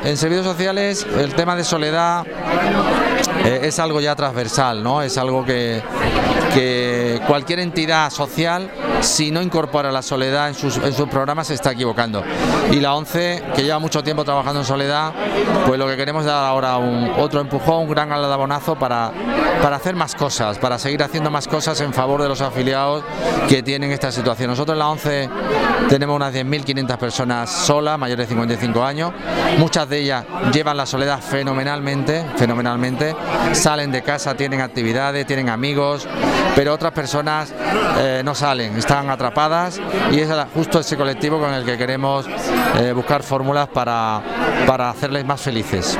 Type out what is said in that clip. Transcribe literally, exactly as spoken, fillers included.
en servicios sociales el tema de soledad eh, es algo ya transversal, ¿no? Es algo que, que cualquier entidad social, si no incorpora la soledad en sus, en sus programas, se está equivocando. Y la ONCE, que lleva mucho tiempo trabajando en soledad, pues lo que queremos es dar ahora un, otro empujón, un gran aldabonazo para, para hacer más cosas, para seguir haciendo más cosas en favor de los afiliados que tienen esta situación. Nosotros en la ONCE tenemos unas diez mil quinientas personas solas, mayores de cincuenta y cinco años, muchas de ellas llevan la soledad fenomenalmente, fenomenalmente, salen de casa, tienen actividades, tienen amigos, pero otras personas eh, no salen, están atrapadas, y es justo ese colectivo con el que queremos eh, buscar fórmulas para, para hacerles más felices.